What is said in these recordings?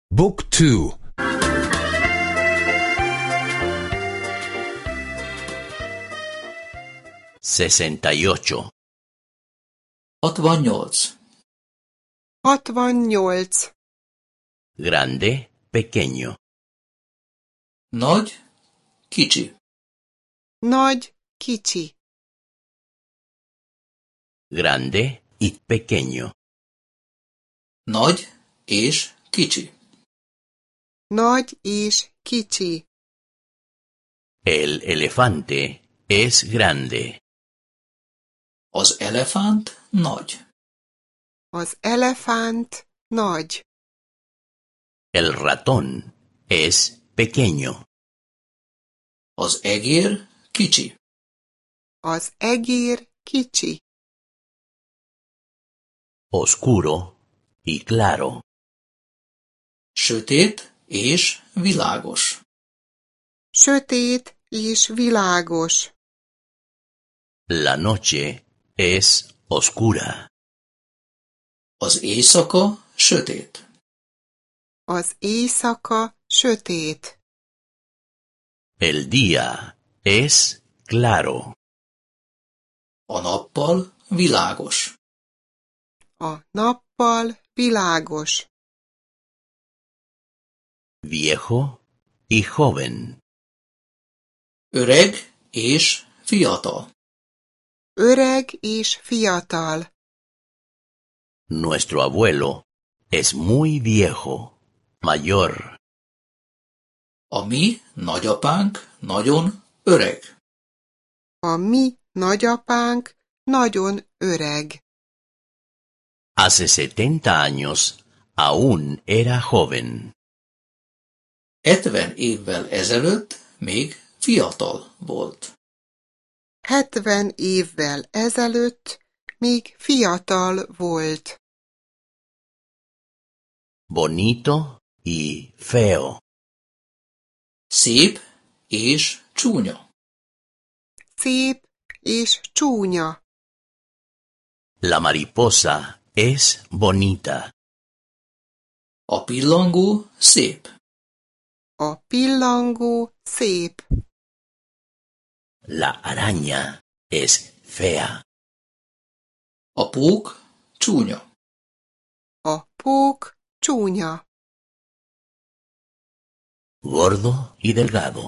Book 2. 68. 68. 68. Grande, pequeño. Nagy, kicsi. Nagy, kicsi. Grande y pequeño. Nagy és kicsi. Nagy és kicsi. El elefante es grande. Az elefánt nagy. Az elefánt nagy. El ratón es pequeño. Az egér kicsi. Az egér kicsi. Oscuro y claro. Sötét és világos. Sötét és világos. La noche es oscura. Az éjszaka sötét. Az éjszaka sötét. El día es claro. A nappal világos. A nappal világos. Viejo y joven. Öreg és fiatal. Öreg és fiatal. Nuestro abuelo es muy viejo, mayor. A mi nagyapánk nagyon öreg. A mi nagyapánk nagyon öreg. Hace 70 años aún era joven. 70 évvel ezelőtt még fiatal volt. 70 évvel ezelőtt még fiatal volt. Bonito y feo. Szép és csúnya. Szép és csúnya. La mariposa es bonita. A pillangó szép. A pillangó szép. La araña es fea. A pók csúnya. A pók csúnya. Gordo y delgado.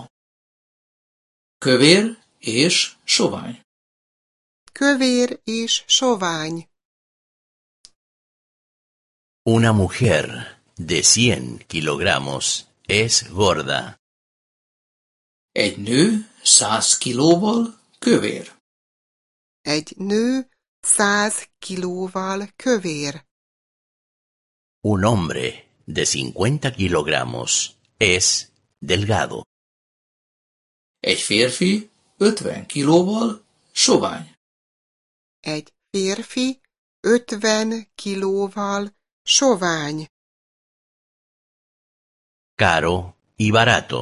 Kövér és sovány. Kövér és sovány. Una mujer de 100 kilogramos es gorda. Egy nő 100 kilóval kövér. Egy nő 100 kilóval kövér. Un hombre de 50 kilogramos es delgado. Egy férfi 50 kilóval sovány. Egy férfi 50 kilóval sovány. Caro y barato.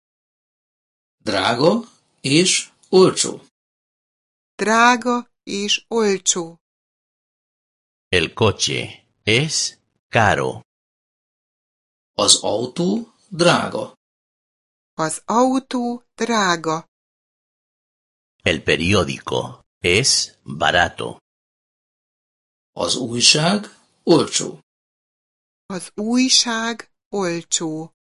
Drága és olcsó. Drága és olcsó. El coche es caro. Az autó drága. Az autó drága. El periódico es barato. Az újság olcsó. Az újság olcsó.